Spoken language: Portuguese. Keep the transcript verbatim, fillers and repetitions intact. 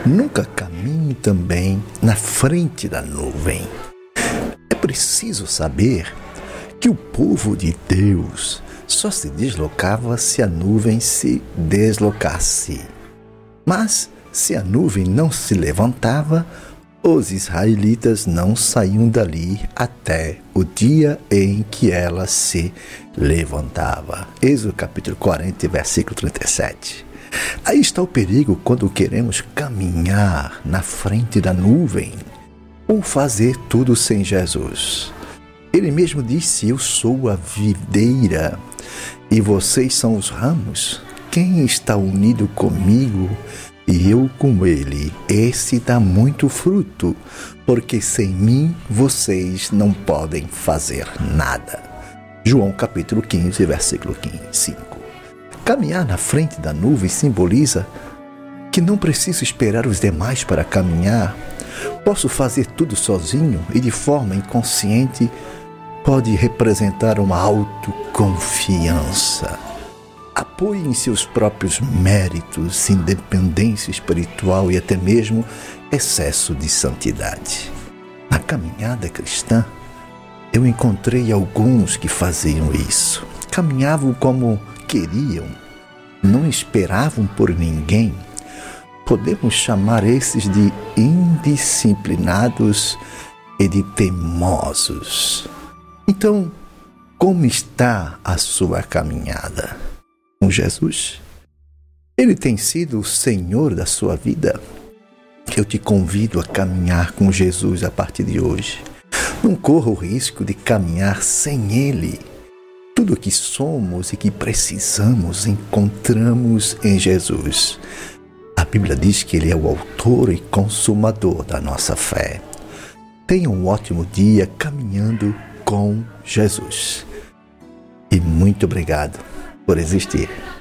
Nunca caminhe também na frente da nuvem. É preciso saber que o povo de Deus só se deslocava se a nuvem se deslocasse. Mas, se a nuvem não se levantava, os israelitas não saíam dali até o dia em que ela se levantava. Êxodo capítulo quarenta, versículo trinta e sete. Aí está o perigo quando queremos caminhar na frente da nuvem ou fazer tudo sem Jesus. Ele mesmo disse: eu sou a videira e vocês são os ramos. Quem está unido comigo e eu com ele, esse dá muito fruto, porque sem mim vocês não podem fazer nada. João capítulo quinze, versículo cinco. Caminhar na frente da nuvem simboliza que não preciso esperar os demais para caminhar. Posso fazer tudo sozinho e de forma inconsciente pode representar uma autoconfiança. Apoie em seus próprios méritos, independência espiritual e até mesmo excesso de santidade. Na caminhada cristã, eu encontrei alguns que faziam isso. Caminhavam como queriam, não esperavam por ninguém. Podemos chamar esses de indisciplinados e de teimosos. Então, como está a sua caminhada com Jesus? Ele tem sido o Senhor da sua vida? Eu te convido a caminhar com Jesus a partir de hoje. Não corra o risco de caminhar sem Ele. Tudo o que somos e que precisamos encontramos em Jesus. A Bíblia diz que Ele é o autor e consumador da nossa fé. Tenha um ótimo dia caminhando com Jesus. E muito obrigado por existir.